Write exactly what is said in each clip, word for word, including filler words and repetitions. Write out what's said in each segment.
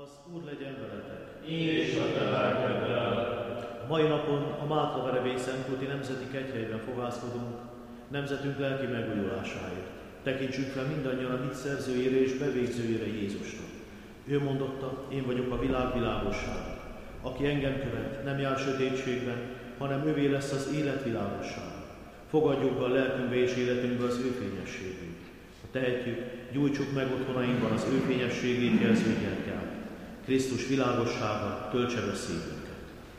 Az Úr legyen veletek! És a te lelkeddel. Mai napon a Mátraverebély Szentkúti Nemzeti Kegyhelyben fohászkodunk nemzetünk lelki megújulásáért. Tekintsünk fel mindannyian a mit szerzőjére és bevégzőjére Jézusnak. Ő mondotta, én vagyok a világ világossága. Aki engem követ, nem jár sötétségben, hanem ővé lesz az élet világossága. Fogadjuk be a lelkünkbe és életünkbe az ő fényességét. Ha tehetjük, gyújtsuk meg otthonainkban az ő fényességét jelző gyertyát. Krisztus világossága töltse be szívünket.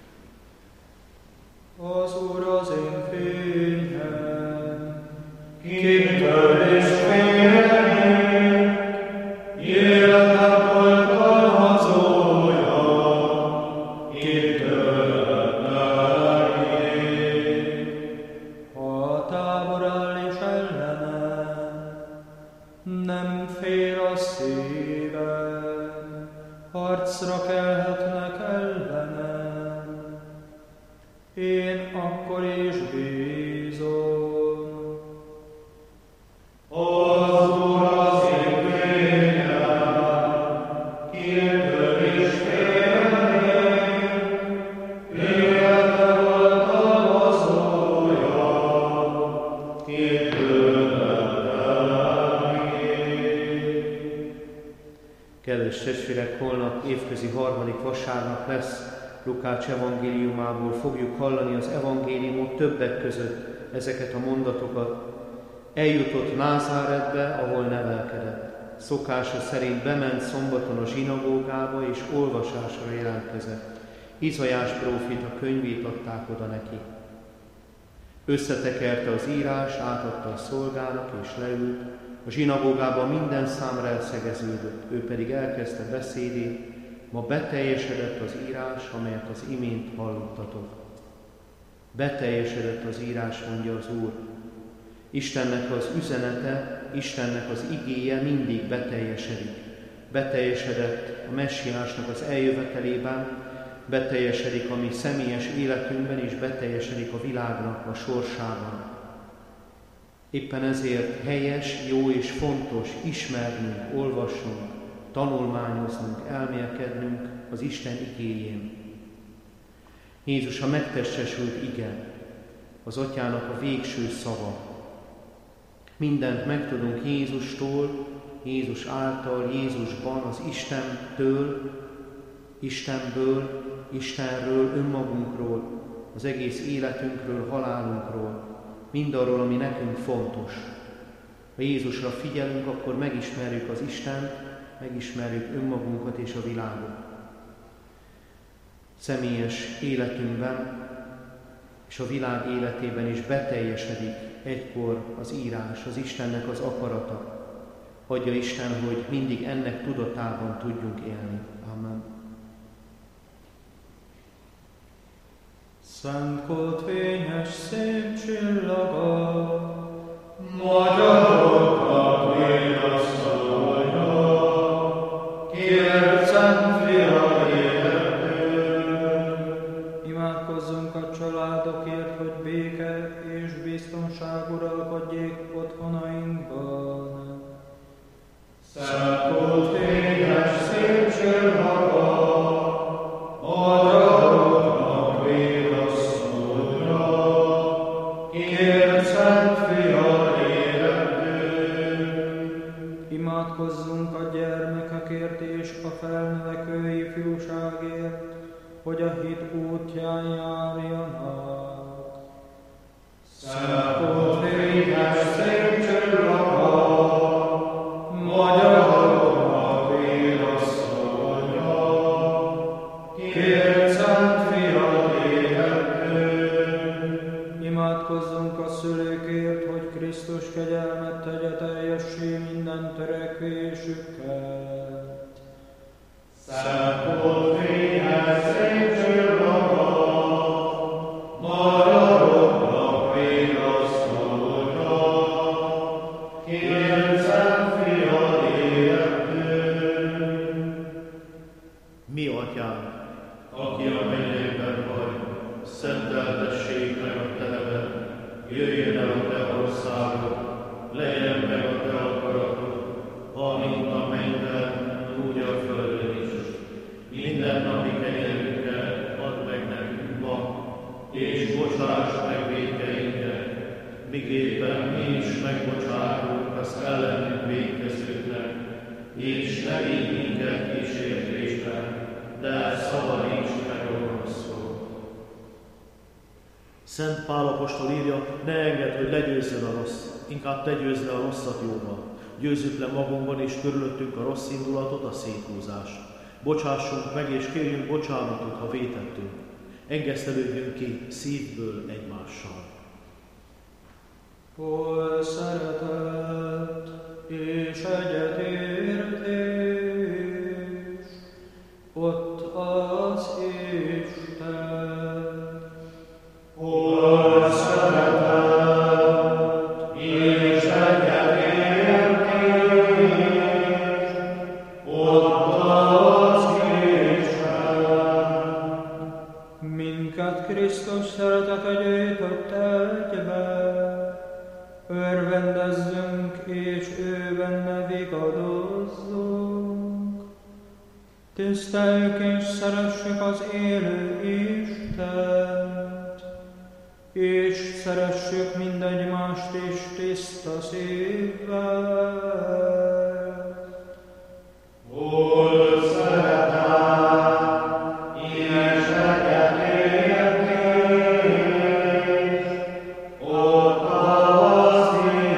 Az Úr az én fényem, Kitől és félnék, életem oltalmazója, kitől lelkék. ha tábor áll és ellenem, nem fél a szívem, harcra kelhetnek ellenem, én akkor is bízom. Az Úr az én fényem, kitől és félnék, életem oltalmazója, kitől lelkék. Kedves testvérek, holnap évközi harmadik vasárnap lesz. Lukács evangéliumából fogjuk hallani az evangéliumok többek között ezeket a mondatokat. Eljutott Názáretbe, ahol nevelkedett. Szokása szerint bement szombaton a zsinagógába és olvasásra jelentkezett. Izaiás próféta könyvét adták oda neki. Összetekerte az írás, átadta a szolgának és leült. A zsinagógában minden számra elszegeződött, ő pedig elkezdte beszédét. Ma beteljesedett az írás, amelyet az imént hallottatok. Beteljesedett az írás, mondja az Úr. Istennek az üzenete, Istennek az igéje mindig beteljesedik. Beteljesedett a messiásnak az eljövetelében, beteljesedik a mi személyes életünkben, és beteljesedik a világnak a sorsában. Éppen ezért helyes, jó és fontos ismernünk, olvasnunk, tanulmányoznunk, elmélkednünk az Isten igéjén. Jézus a megtestesült ige, az Atyának a végső szava. Mindent megtudunk Jézustól, Jézus által, Jézusban, az Istentől, Istenből, Istenről, önmagunkról, az egész életünkről, halálunkról, mindarról, ami nekünk fontos. Ha Jézusra figyelünk, akkor megismerjük az Istent, megismerjük önmagunkat és a világot. Személyes életünkben és a világ életében is beteljesedik egykor az írás, az Istennek az akarata. Adja Isten, hogy mindig ennek tudatában tudjunk élni. Amen. Szent Kolt fényes szép csillaga, Magyaroknak vigasztalja, kért Szent Fia életünk. imádkozzunk a családokért, hogy béke és biztonság uralkodjék otthonainkban. Szent Kolt fényes szép csillaga, magyaroknak vigasztalja, kért Szent Fia életünk. Imádkozzunk a gyermekekért és a felnövekvő ifjúságért, hogy a hit útján járjanak. Szent Kolt fényes szép csillaga, magyaroknak vigasztalja, kért Szent Fia életünk. Imádkozzunk a szülőkért, hogy Krisztus kegyelmet tegye teljessé minden törekvésüket. Szent Kolt fényes szép csillaga, magyaroknak vigasztalja, kért Szent Fia életünk. Mi atyánk, Aki a mennyekben vagy, szenteltessék meg a te neved, jöjjön el a te országod, legyen meg a te akaratod, amint a mennyben, úgy a földön is. Miképpen mi is megbocsátunk az ellenünk vétkezőknek, és ne vigy minket kísértésbe, de szabadíts meg a gonosztól. Szent Pál apostol írja, ne engedd, hogy legyőzzön a rossz, inkább te győzd le a rosszat jóval. Győzzük le magunkban és körülöttünk a rossz indulatot, a széthúzást. Bocsássunk meg és kérjünk bocsánatot, ha vétettünk. Engesztelődjünk ki szívből egymással. Hol szeretet és egyetértés, ott az Isten. Hol szeretet és egyetértés, ott az Isten. Minket Krisztus szeretete gyűjtött egybe, örvendezzünk és ő benne vigadozzunk. Tiszteljük és szeressük az élő Istent, és szeressük mindegymást is tiszta szívvel. Hol szeretet és egyetértés, ott az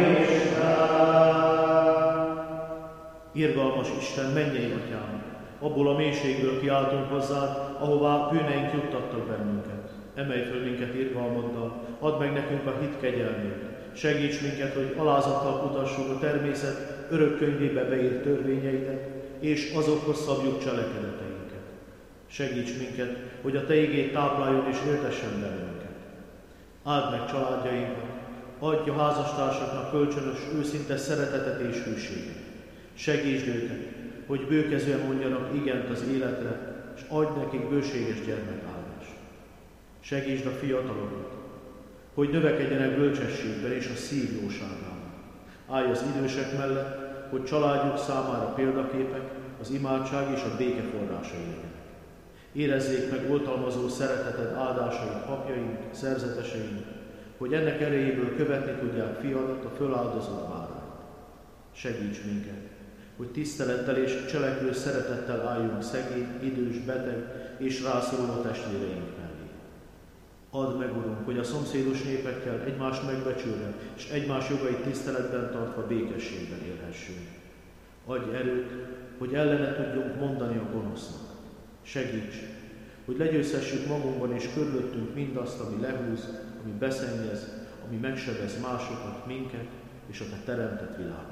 Isten. Irgalmas Isten, mennyei Atyám, abból a mélységből kiáltunk hozzád, ahová bűneink juttattak bennünket. Emelj föl minket irgalmaddal, add meg nekünk a hit kegyelmét. Segíts minket, hogy alázattal kutassuk a természet örök könyvébe beírt törvényeidet, és azokhoz szabjuk cselekedeteinket. Segíts minket, hogy a Te igéd tápláljon és éltessen bennünket. Áld meg családjainkat, adj a házastársaknak kölcsönös, őszinte szeretetet és hűséget. Segítsd őket, hogy bőkezően mondjanak igent az életre, és adj nekik bőséges gyermekáldást. Segítsd a fiatalokat, hogy növekedjenek bölcsességben és a szív jóságában. Állj az idősek mellett, hogy családjuk számára példaképek, az imádság és a béke forrásai legyenek. Érezzék meg oltalmazó szereteted áldásait papjaink, szerzeteseink, hogy ennek erejéből követni tudják fiadat, a föláldozott bárányt. Segíts minket, hogy tisztelettel és cselekvő szeretettel álljunk szegény, idős, beteg és rászoruló testvéreink mellé. Add meg, Urunk, hogy a szomszédos népekkel egymást megbecsülve és egymás jogait tiszteletben tartva békességben élhessünk. Adj erőt, hogy ellene tudjunk mondani a gonosznak. Segíts, hogy legyőzhessük magunkban és körülöttünk mindazt, ami lehúz, ami beszennyez, ami megsebez másokat, minket és a Te teremtett világot.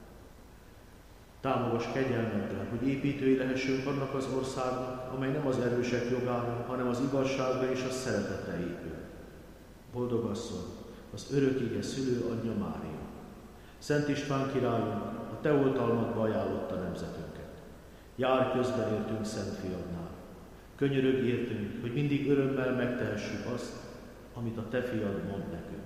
Támogass kegyelmeddel, hogy építői lehessünk annak az országnak, amely nem az erősek jogára, hanem az igazságra és a szeretetre épül. Boldog asszony, az örök ige szülő anyja Mária. Szent István királyunk, a Te oltalmadba ajánlotta nemzetünket. Jár közben értünk Szent Fiadnál. Könyörögj értünk, hogy mindig örömmel megtehessük azt, amit a Te Fiad mond nekünk.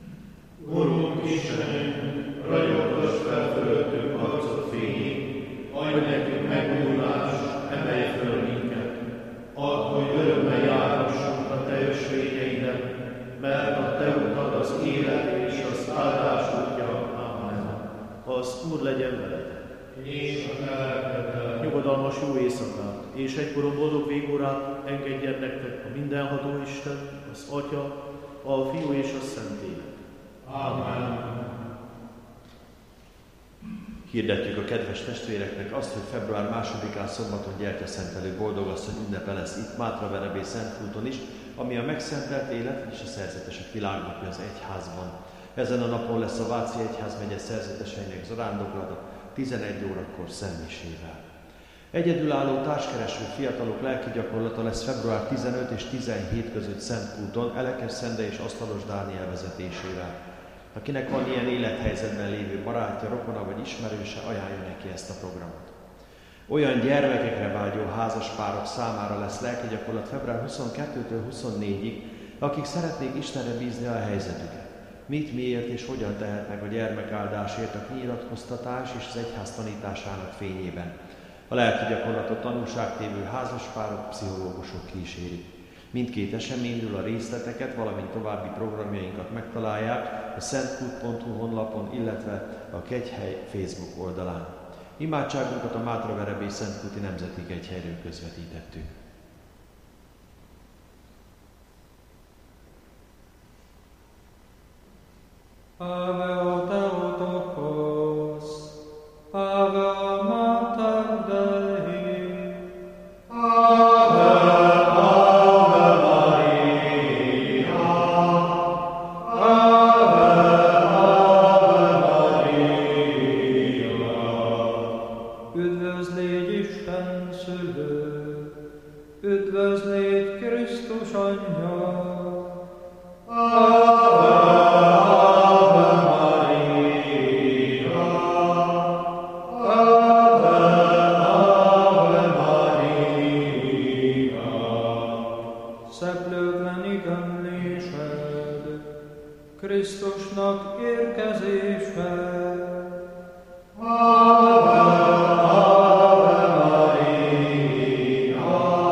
Urunk Istenünk, ragyogtass fel fölöttünk arcod fényét, adj nekünk megújulást, emelj föl minket. Add, hogy örömmel járhassunk a Te ösvényeiden, mert a Te utad az élet és az áldás útja. Amen. Az Úr legyen veletek. És a Te lelkeddel. Nyugodalmas jó éjszakát, és egykoron boldog végórát engedjen nektek a mindenható Isten, az Atya, a Fiú és a Szentlélek. Amen. Hirdetjük a kedves testvéreknek azt, hogy február másodikán szombaton gyertyaszentelő boldogasszony ünnepe lesz itt Mátraverebély Szentfúton is, ami a megszentelt élet és a szerzetesek világnapja az egyházban. Ezen a napon lesz a Váci Egyházmegye szerzeteseinek zarándoklata tizenegy órakor szentmisével. Egyedülálló társkereső fiatalok lelki gyakorlata lesz február tizenöt és tizenhét között Szentfúton, Elekes Szende és Asztalos Dániel vezetésével. Akinek van ilyen élethelyzetben lévő barátja, rokona vagy ismerőse, ajánlja neki ezt a programot. Olyan gyermekekre vágyó házaspárok számára lesz lelkigyakorlat február huszonkettőtől huszonnégyig, akik szeretnék Istenre bízni a helyzetüket. Mit, miért és hogyan tehetnek a gyermekáldásért a kinyilatkoztatás és az egyház tanításának fényében. A lelkigyakorlatot tanúságtévő házaspárok, pszichológusok kísérik. Mindkét eseményről a részleteket, valamint további programjainkat megtalálják a szentkút pont hu honlapon, illetve a Kegyhely Facebook oldalán. Imádságunkat a Mátraverebély Szentkúti Nemzeti Kegyhelyről közvetítettük. Ave o Theotokos, Ave o Mater Dei, Ave, Ave Maria, Ave, Ave Maria. Üdvözl légy Isten szülő, üdvözl légy Krisztus anyja, Krisztusnak érkezése. Ave, Ave Maria,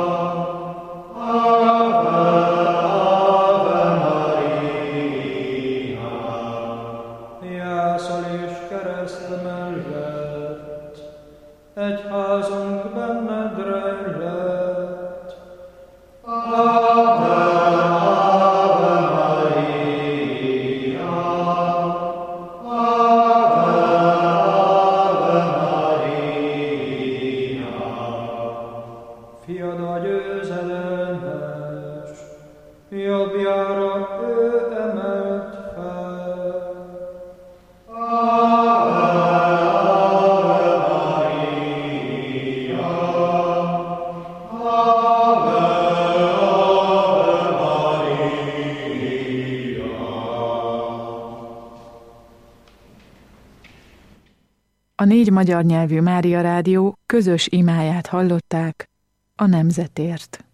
Ave, Ave Maria. Jászol és kereszt mellett, egyházunk benned rejlett. Ave, jobbjára ő emelt fel. Ave, Ave Maria, Ave, Ave Maria. A négy magyar nyelvű Mária Rádió közös imáját hallották a nemzetért.